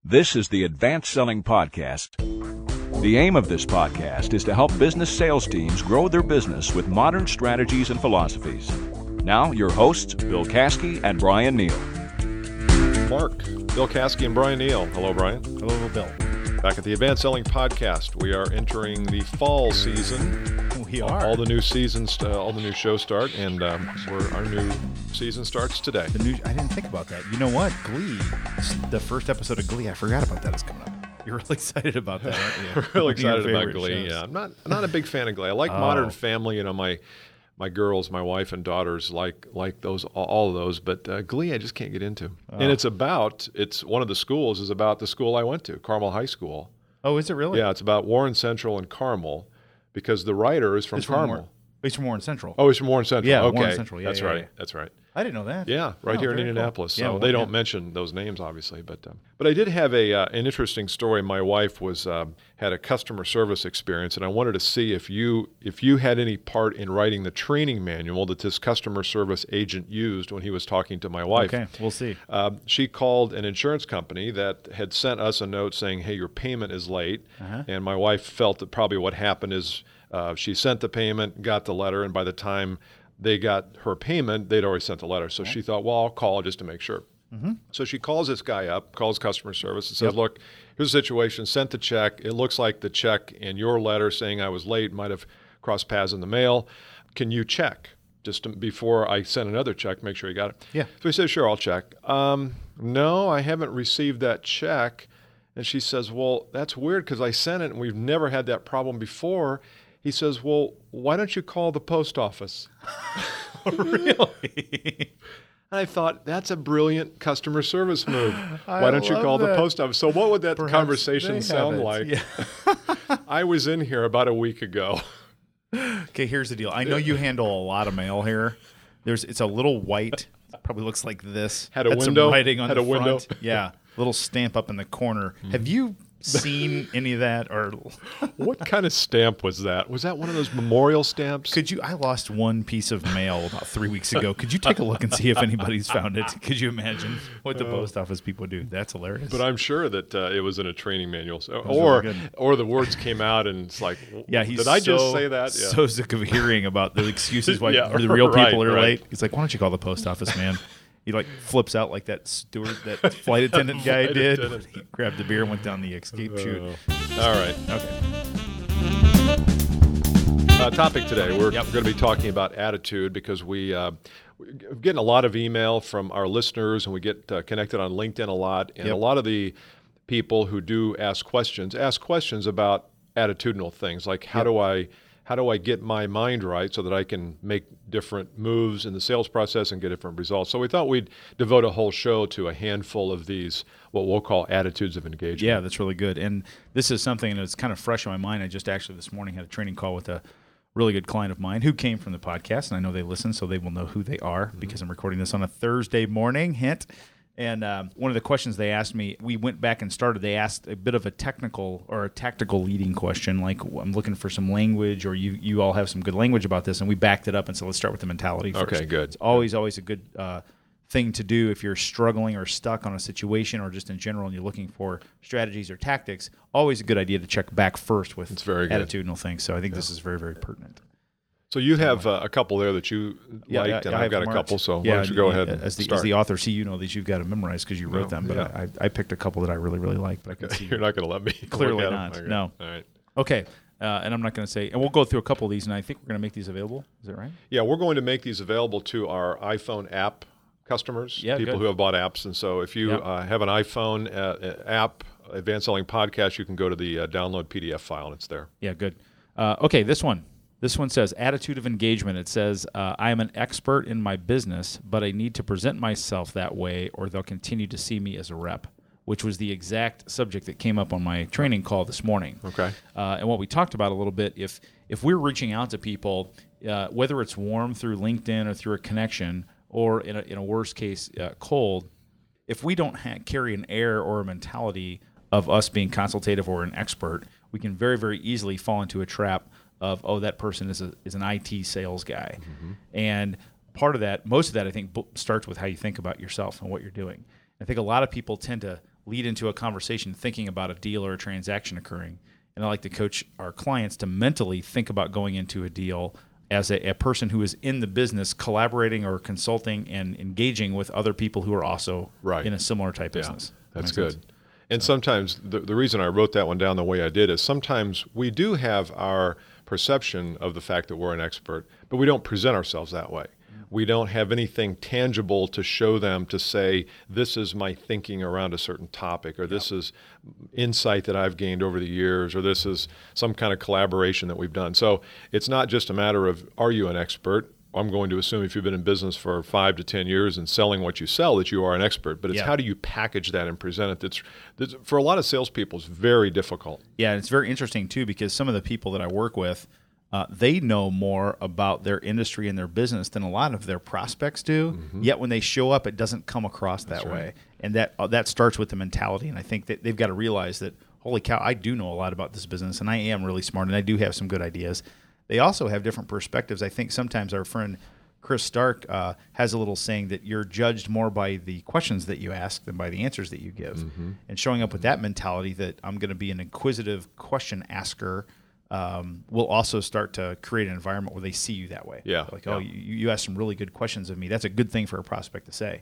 This is the Advanced Selling Podcast. The aim of this podcast is to help business sales teams grow their business with modern strategies and philosophies. Now, your hosts, Bill Caskey and Brian Neal. Mark, Bill Caskey and Brian Neal. Hello, Brian. Hello, Bill. Back at the Advanced Selling Podcast. We are entering the fall season. We are. All the new seasons, all the new shows start, and our new season starts today. I didn't think about that. You know what? Glee, the first episode of Glee, I forgot about that is coming up. You're really excited about that, aren't you? Really excited about Glee. Shows. Yeah, I'm not a big fan of Glee. I like Modern Family. You know, my girls, my wife and daughters like those, all of those, but Glee I just can't get into. And it's one of the schools is about the school I went to, Carmel High School. Oh, is it really? Yeah, it's about Warren Central and Carmel, because the writer is from Carmel. He's from Warren Central. Oh, he's from Warren Central. Yeah, okay. Warren Central. Yeah, That's right. Yeah. That's right. I didn't know that. Yeah, right here in Indianapolis. Cool. So they don't mention those names, obviously, but I did have an interesting story. My wife had a customer service experience, and I wanted to see if you had any part in writing the training manual that this customer service agent used when he was talking to my wife. Okay, we'll see. She called an insurance company that had sent us a note saying, "Hey, your payment is late," and my wife felt that probably what happened is she sent the payment, got the letter, and by the time they got her payment, they'd already sent the letter. So she thought, well, I'll call just to make sure. Mm-hmm. So she calls this guy up, calls customer service, and says, look, here's the situation, sent the check. It looks like the check in your letter saying I was late might have crossed paths in the mail. Can you check before I send another check, make sure you got it? Yeah. So he says, sure, I'll check. No, I haven't received that check. And she says, well, that's weird because I sent it and we've never had that problem before. He says, well, why don't you call the post office? Really? I thought, that's a brilliant customer service move. Why don't you call the post office? So what would that conversation sound like? Yeah. I was in here about a week ago. Okay, here's the deal. I know you handle a lot of mail here. It's a little white. Probably looks like this. Had a window. Some writing on Had the a window. front. Yeah, little stamp up in the corner. Have you seen any of that? Or what kind of stamp was that? Was that one of those memorial stamps? I lost one piece of mail about 3 weeks ago. Could you take a look and see if anybody's found it? Could you imagine what the post office people do? That's hilarious. But I'm sure that it was in a training manual, really or the words came out and it's like, yeah, did I just say that? Yeah. So sick of hearing about the excuses why the real people are late. He's like, why don't you call the post office, man? He flips out like that flight attendant guy did. He grabbed the beer and went down the escape chute. All right. Okay. Topic today, we're going to be talking about attitude because we're getting a lot of email from our listeners and we get connected on LinkedIn a lot. And a lot of the people who do ask questions about attitudinal things like how do I get my mind right so that I can make different moves in the sales process and get different results? So we thought we'd devote a whole show to a handful of these, what we'll call attitudes of engagement. Yeah, that's really good. And this is something that's kind of fresh in my mind. I just actually this morning had a training call with a really good client of mine who came from the podcast, and I know they listen, so they will know who they are because I'm recording this on a Thursday morning, hint. And one of the questions they asked me, we went back and started, they asked a bit of a technical or a tactical leading question, like I'm looking for some language or you all have some good language about this, and we backed it up and said, let's start with the mentality first. Okay, good. It's always a good thing to do if you're struggling or stuck on a situation or just in general and you're looking for strategies or tactics, always a good idea to check back first with attitudinal things. So I think this is very, very pertinent. So you have a couple there that you liked, and I've got a couple, so why don't you go ahead and start. As the author, you know these you've got to memorize because you wrote them, but I picked a couple that I really, really like. But you're not going to let me clearly not. Okay. No. All right. Okay, and I'm not going to say, and we'll go through a couple of these, and I think we're going to make these available. Is that right? Yeah, we're going to make these available to our iPhone app customers, people who have bought apps. And so if you have an iPhone app, Advanced Selling Podcast, you can go to the download PDF file, and it's there. Yeah, good. Okay, this one. This one says, attitude of engagement. It says, I am an expert in my business, but I need to present myself that way or they'll continue to see me as a rep, which was the exact subject that came up on my training call this morning. Okay. And what we talked about a little bit, if we're reaching out to people, whether it's warm through LinkedIn or through a connection or in a worst case, cold, if we don't carry an air or a mentality of us being consultative or an expert, we can very, very easily fall into a trap of, that person is an IT sales guy. Mm-hmm. And most of that, I think, starts with how you think about yourself and what you're doing. I think a lot of people tend to lead into a conversation thinking about a deal or a transaction occurring. And I like to coach our clients to mentally think about going into a deal as a person who is in the business, collaborating or consulting and engaging with other people who are also in a similar type business. That's good. And sometimes the reason I wrote that one down the way I did is sometimes we do have our perception of the fact that we're an expert, but we don't present ourselves that way. We don't have anything tangible to show them to say, this is my thinking around a certain topic, or this is insight that I've gained over the years, or this is some kind of collaboration that we've done. So it's not just a matter of, are you an expert? I'm going to assume if you've been in business for 5 to 10 years and selling what you sell that you are an expert, but it's how do you package that and present it? That's for a lot of salespeople, it's very difficult. Yeah, and it's very interesting too, because some of the people that I work with, they know more about their industry and their business than a lot of their prospects do. Yet when they show up, it doesn't come across that way. And that starts with the mentality. And I think that they've got to realize that, holy cow, I do know a lot about this business, and I am really smart, and I do have some good ideas. They also have different perspectives. I think sometimes our friend Chris Stark has a little saying that you're judged more by the questions that you ask than by the answers that you give. And showing up with that mentality that I'm going to be an inquisitive question asker will also start to create an environment where they see you that way. Oh, you asked some really good questions of me. That's a good thing for a prospect to say.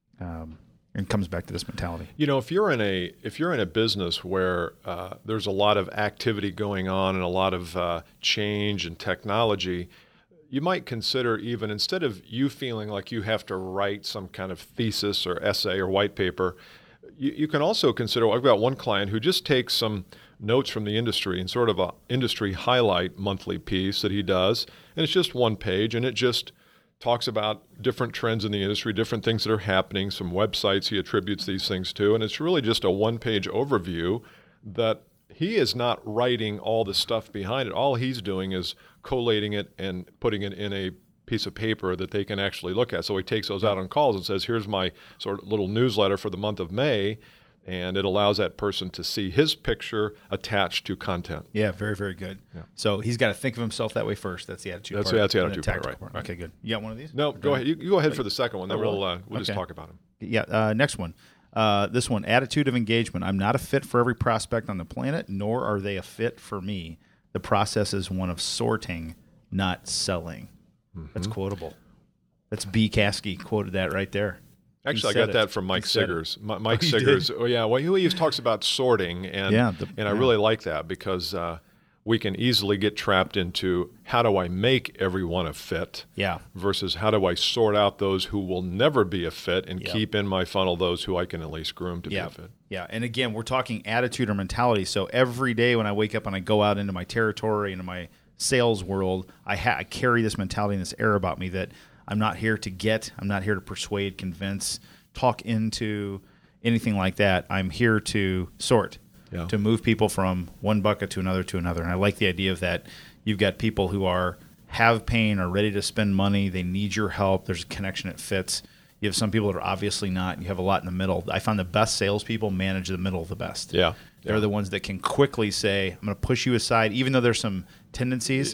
And comes back to this mentality. You know, if you're in a business where there's a lot of activity going on and a lot of change and technology, you might consider, even instead of you feeling like you have to write some kind of thesis or essay or white paper, you can also consider, I've got one client who just takes some notes from the industry and sort of a industry highlight monthly piece that he does, and it's just one page, and it just talks about different trends in the industry, different things that are happening, some websites he attributes these things to, and it's really just a one-page overview that he is not writing all the stuff behind it. All he's doing is collating it and putting it in a piece of paper that they can actually look at. So he takes those out on calls and says, here's my sort of little newsletter for the month of May, and it allows that person to see his picture attached to content. Yeah, very, very good. Yeah. So he's got to think of himself that way first. That's the attitude part. That's the attitude part, right. Okay, good. You got one of these? No, go ahead. You go ahead for the second one, then we'll just talk about them. Yeah, next one. This one, attitude of engagement. I'm not a fit for every prospect on the planet, nor are they a fit for me. The process is one of sorting, not selling. That's quotable. That's B. Caskey quoted that right there. Actually, I got that from Mike Siggers. Mike Siggers. Oh, yeah. Well, he always talks about sorting, and I really like that because we can easily get trapped into how do I make everyone a fit versus how do I sort out those who will never be a fit and keep in my funnel those who I can at least groom to be a fit. Yeah, and again, we're talking attitude or mentality. So every day when I wake up and I go out into my territory, into my sales world, I carry this mentality and this air about me that I'm not here to I'm not here to persuade, convince, talk into anything like that. I'm here to sort, to move people from one bucket to another. And I like the idea of that. You've got people who have pain, are ready to spend money. They need your help. There's a connection that fits. You have some people that are obviously not. You have a lot in the middle. I find the best salespeople manage the middle the best. They're the ones that can quickly say, I'm going to push you aside, even though there's some tendencies,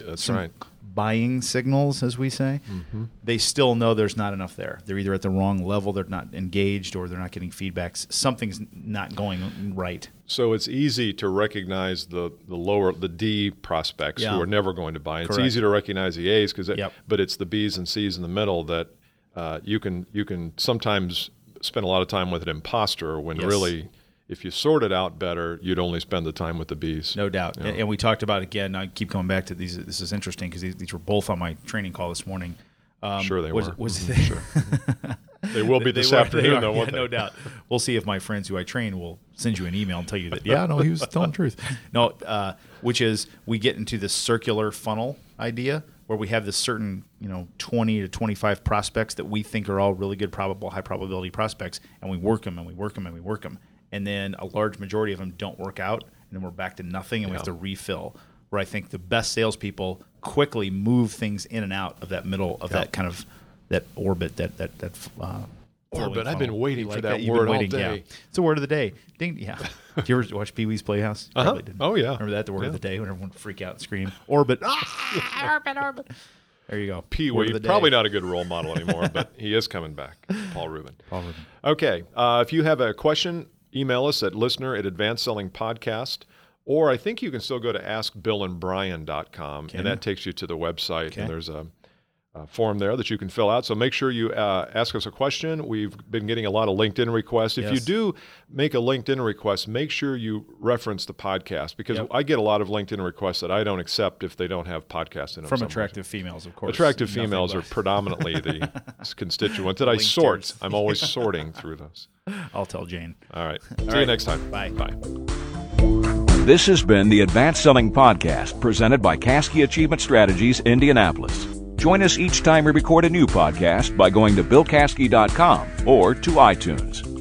buying signals, as we say, they still know there's not enough there. They're either at the wrong level, they're not engaged, or they're not getting feedbacks. Something's not going right. So it's easy to recognize the D prospects who are never going to buy. It's easy to recognize the A's, but it's the B's and C's in the middle that you can sometimes spend a lot of time with an imposter when really, if you sort it out better, you'd only spend the time with the B's. No doubt. Yeah. And we talked about, again, I keep coming back to these. This is interesting because these were both on my training call this morning. Sure they were. Sure. They will be this afternoon, though, won't they? No doubt. We'll see if my friends who I train will send you an email and tell you that, he was telling the truth. No, which is we get into this circular funnel idea where we have this certain 20 to 25 prospects that we think are all really good, high probability prospects, and we work them and we work them and we work them. And then a large majority of them don't work out, and then we're back to nothing, and we have to refill. Where I think the best salespeople quickly move things in and out of that middle of that kind of that orbit, that orbit. I've been waiting for that word all day. Yeah. It's a word of the day. Ding. Yeah. Did you ever watch Pee-wee's Playhouse? Oh yeah. Remember that? The word of the day when everyone would freak out and scream. Orbit. Orbit. There you go. Pee-wee, probably not a good role model anymore, but he is coming back. Paul Rubin. Okay. If you have a question email us at listener@advancedsellingpodcast, or I think you can still go to askbillandbrian.com, and that takes you to the website, and there's a form there that you can fill out. So make sure you ask us a question. We've been getting a lot of LinkedIn requests. If you do make a LinkedIn request, make sure you reference the podcast, because I get a lot of LinkedIn requests that I don't accept if they don't have podcast in them. From attractive females, of course. Attractive females are predominantly the constituents that I sort. I'm always sorting through those. I'll tell Jane. All right. See you next time. Bye. Bye. This has been the Advanced Selling Podcast, presented by Caskey Achievement Strategies, Indianapolis. Join us each time we record a new podcast by going to BillCaskey.com or to iTunes.